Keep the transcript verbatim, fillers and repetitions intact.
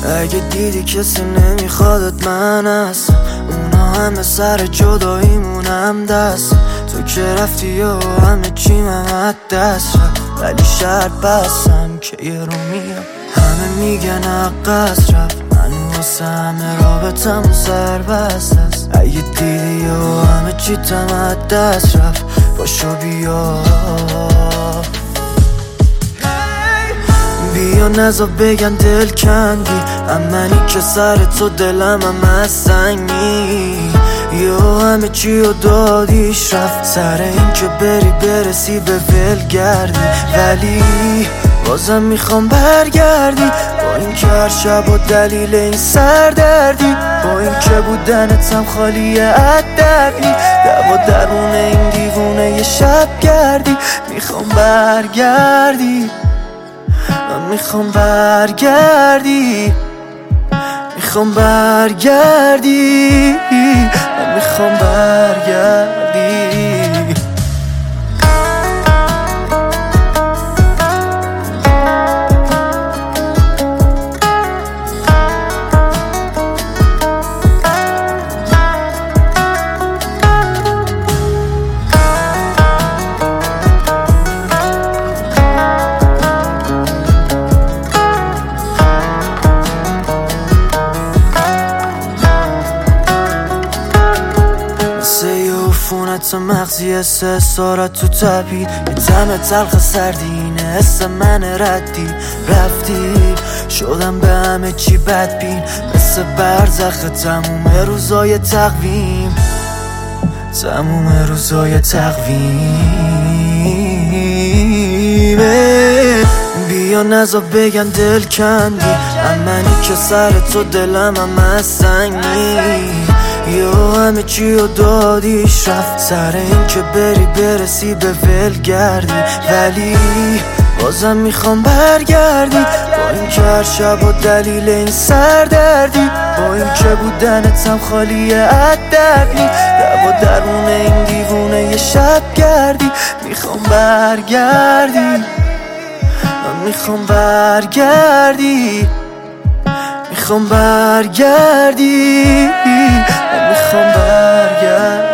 اگه دیدی کسی نمیخوادت من هستم، اونا همه سر جداییمونم دست. تو که رفتی و همه چیم هم دست رفت، ولی شرط بستم که یه رو میام. همه میگن عقص رفت، من واسه همه رابطمون سر بست است. اگه دیدی و همه چی تم دست رفت، باشو بیا بیا نزا بگن دل کندی، امنی که سر تو دلم هم از سنگی. یا همه چی رو دادیش رفت، سر این که بری برسی به ولگردی. ولی بازم میخوام برگردی، با این که هر شب و دلیل این سردردی. با این که بودنتم خالیه از دردی، دوا درون این دیوونه یه شب گردی. میخوام برگردی، من میخوام برگردی، میخوام برگردی، من میخوام برگردی. عفونت مغزی سه سارت تو تبید، یه تم تلخ سردینه اسم من ردی. رفتی شدم به همه چی بدبین، مثل برزخ تموم روزای تقویم، تموم روزای تقویم. بیا نزا بگن دل کندی، امنی که سر تو دلم هم از سنگی. یا همه چی رو دادیش رفت، سر این که بری برسی به ولگردی. ولی بازم میخوام برگردی، با این که هر شب و دلیل این سردردی. با این که بودنتم خالیه از دردی، دوا درون این دیوونه یه شب گردی. میخوام برگردی، من میخوام برگردی، میخوام برگردی، من میخوام برگردی.